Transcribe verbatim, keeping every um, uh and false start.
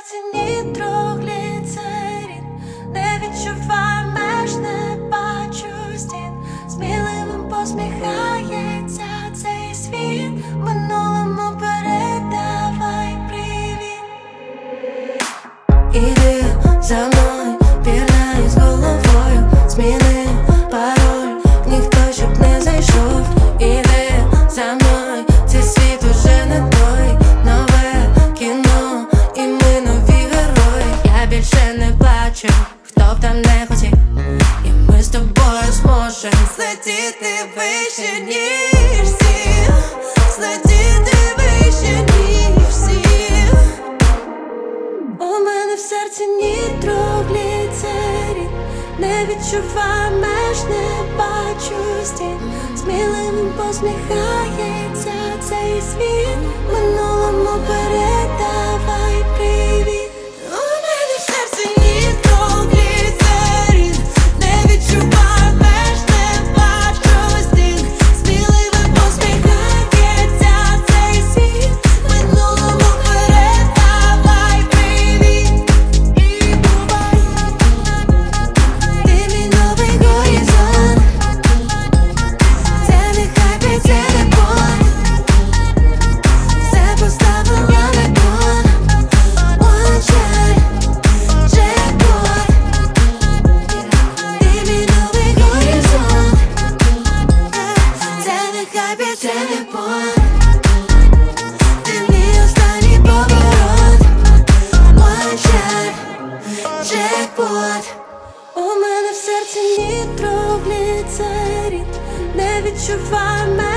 серці нітрогліцерин, не відчуваю меж, не бачу стін. Сміливим посміхається цей світ, минулому передавай привіт. Іди за мною, пірнай з головою, зміни пароль, ніхто щоб не зайшов. Іди за мною, цей світ уже не той, нове кіно, і ми нові герої. Я більше не плачу, хто б там не хотів, і ми з тобою зможем злетіти вище, ніж всі, злетіти вище, ніж всі. У мене в серці нітрогліцерин, не відчуваю меж, не бачу стін. Сміливим посміхається цей світ, минулому передавай привіт. У мене в серці нітрогліцерин, не відчуваю меж, не бачу стін. Сміливим посміхається цей світ, минулому передавай привіт. І бувай, ти мій новий горизонт. Це не хайп, це не бой, все поставила на кон. One shot, jackpot. Ти мій новий горизонт. Це не хайп, це не бой, ти мій останній поворот. One shot, jackpot. У мене в серці нітрогліцерин, не відчуваю меж,